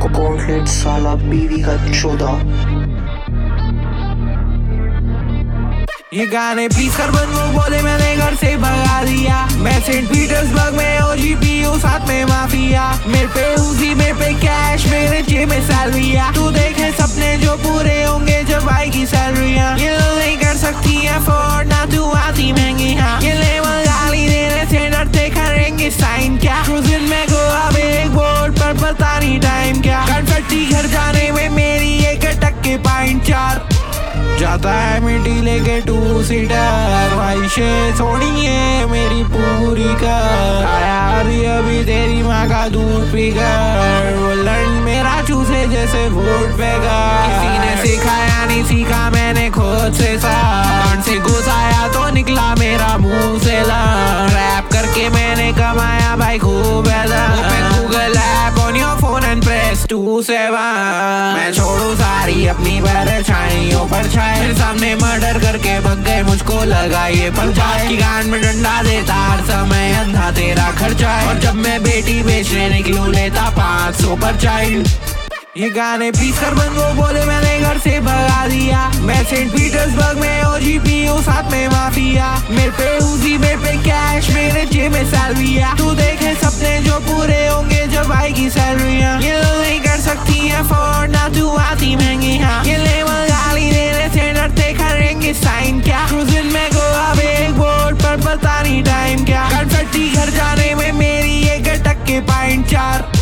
Conflict साला बीवी का चौदह। ये गाने प्लीज कर बंद, वो बोले मैंने घर से भगा दिया। मैं सेंट पीटर्सबर्ग में OGPU साथ में माफिया। मेरे पे उसी मेरे पे कैश, मेरे जेब में सैलरिया। तू देखे सपने जो पूरे होंगे जब आएगी सैलरिया। ये लोग नहीं कर सकती अफोर्ड, ना तू आती महंगी। हाँ ये लेवल गाली देने से डरते, करेंगे साइन क्या। क्रूजिंग में गोवा में एक बोर्ड पर पता नहीं टाइम क्या। कन्फेटी घर जाने में मेरी एक अटक के पॉइंट 4 जाता है मिट्टी लेके 2 सीटर। ख्वाहिशे सोनी है मेरी पूरी कर। आया अभी तेरी माँ का दूध पीकर। वो लंड मेरा चूसे जैसे वोट पेगा। किसी ने सिखाया नहीं सीखा मैंने खुद से। कान से घुसाया तो निकला मेरा मुंह से लड़। रैप करके मैंने कमाया भाई खूब है। Google app on your phone and press 2-7। मैं छोड़ू सारी अपनी परछाइयों पर छाए। मेरे सामने मर्डर करके भग गए, मुझको लगा ये पंचायत की। गान में डंडा देता हर समय, अंधा तेरा खर्चा है। और जब मैं बेटी बेचने निकलूं लेता 500 पर चाइल्ड। ये गाने प्लीज कर बंद, वो बोले मैंने घर से भगा दिया। मैं सेंट पीटर्सबर्ग में OGPU साथ में माफिया। मेरे पे उसी मेरे पे कैश, मेरे जेब में सैलरिया। तू देखे सपने जो पूरे होंगे जब आएगी सैलरिया। ये लोग नहीं कर सकती अफोर्ड, ना तू आती महंगी। हाँ ये लेवल गाली देने से डरते, करेंगे साइन क्या। क्रूजिंग में गोवा में एक बोर्ड पर पता नहीं टाइम क्या। कन्फेटी घर जाने में मेरी एक अटक के पॉइंट 4